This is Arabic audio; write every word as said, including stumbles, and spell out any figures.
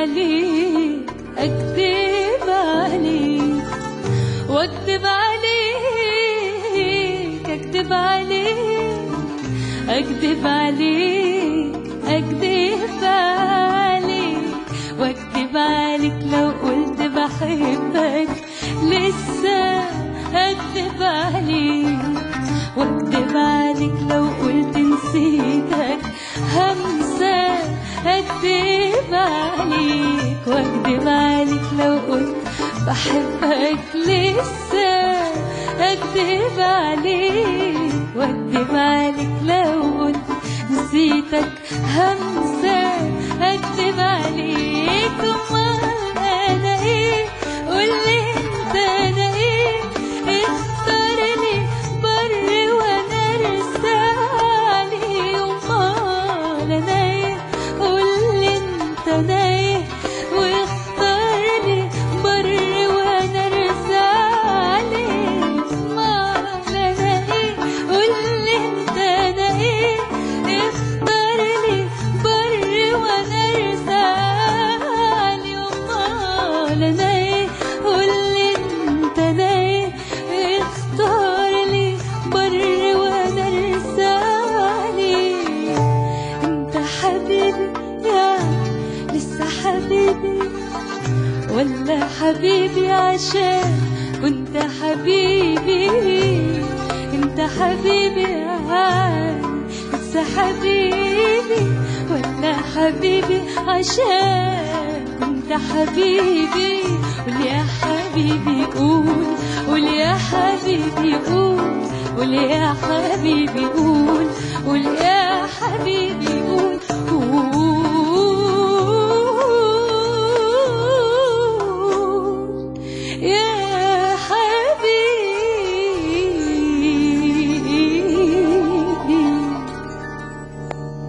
عليك أكذب عليك وأكذب عليك أكذب عليك أكذب عليك أكذب عليك وأكذب عليك لو قلت بحبك لسه أكذب عليك وأكذب عليك لو قلت نسيتك همسة أكذب عليك وأكذب عليك لو قلت بحبك لسه أكذب عليك وأكذب عليك لو قلت نسيتك همسة أكذب عليك. أمال أنا إيه؟ قولي أنت أنا إيه؟ اختار لي بر وأنا أرسى عليه. أمال أنا إيه؟ قولي أنت أنا إيه؟ واختار لي بر وأنا أرسى عليه. أمال أنا إيه؟ قولي أنت أنا إيه؟ اختار لي بر وأنا أرسى عليه. أمال أنا إيه؟ قولي أنت أنا إيه؟ اختار لي بر وأنا أرسى عليه. أنت حبيبي يا لسه حبيبي ولا حبيبي عشان كنت حبيبي؟ انت حبيبي يا لسه حبيبي ولا حبيبي عشان كنت حبيبي؟ قول يا حبيبي قول قول يا حبيبي قول قول يا حبيبي قول قول يا حبيبي